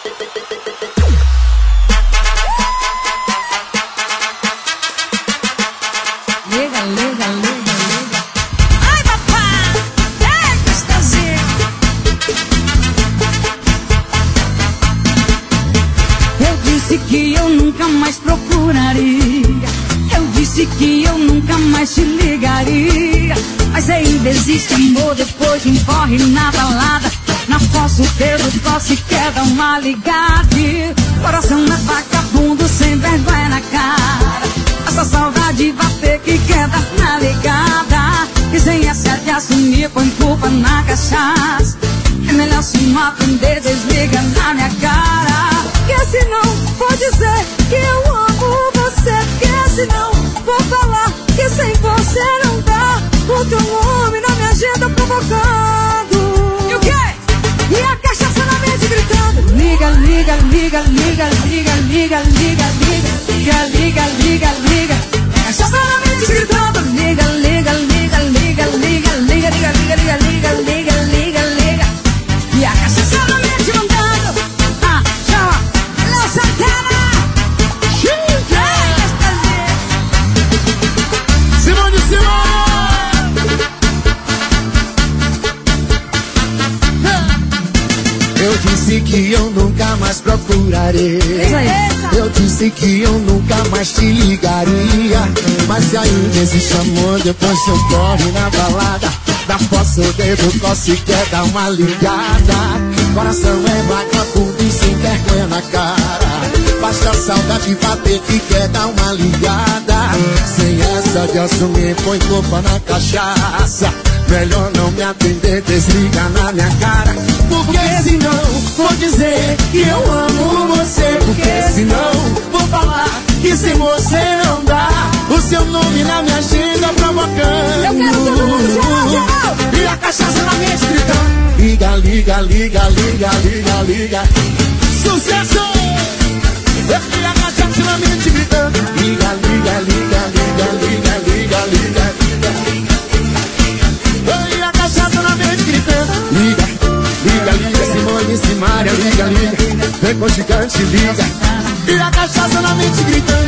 Ai, papai! Ai, gostosinho! Eu disse que eu nunca mais procuraria. Eu disse que eu nunca mais te ligaria. Mas ainda existe amor depois de um porre na balada. Na fossa o dedo tosse quer dar uma ligada. Coração é vagabundo sem vergonha na cara. Essa saudade vai ter que quer dar na ligada. E sem essa de assumir põe culpa na cachaça. É melhor se não aprender, desliga na minha cara. Que senão vou dizer que eu amo você. Que senão vou falar que sem você não dá. O teu nome na minha agenda provocando. E o quê? E a cachaça na mente gritando. Liga, liga, liga, liga, liga, liga, liga, liga, liga, liga, liga. Cachaça na mente gritando. Liga, liga, liga, liga, liga, liga, liga, liga, liga, liga, liga, liga, liga. E a cachaça na mente mandando. Ah, chama, Léo Santana. Simone, Simone. Eu disse que eu nunca mais procurarei. Eu disse que eu nunca mais te ligaria. Mas se ainda existe amor depois eu corre na balada. Da fossa o dedo tosse quer dar uma ligada. Coração é vagabundo e sem vergonha na cara. Baixa a saudade bater que quer dar uma ligada. Sem essa de assumir põe culpa na cachaça. Melhor não me atender, desliga na minha cara. Porque senão vou dizer que eu amo você. Porque senão vou falar que sem você não dá. O seu nome na minha agenda provocando. Eu quero todo mundo, geral, geral. E a cachaça na mente gritando. Liga, liga, liga, liga, liga, liga. Sucesso! E a cachaça na mente gritando. Liga, liga, liga, liga, liga, liga, liga, liga. E a cachaça na mente gritando. Liga, liga, liga, Simone, Simária, liga, liga. Vem com o gigante, liga. E a cachaça na mente gritando.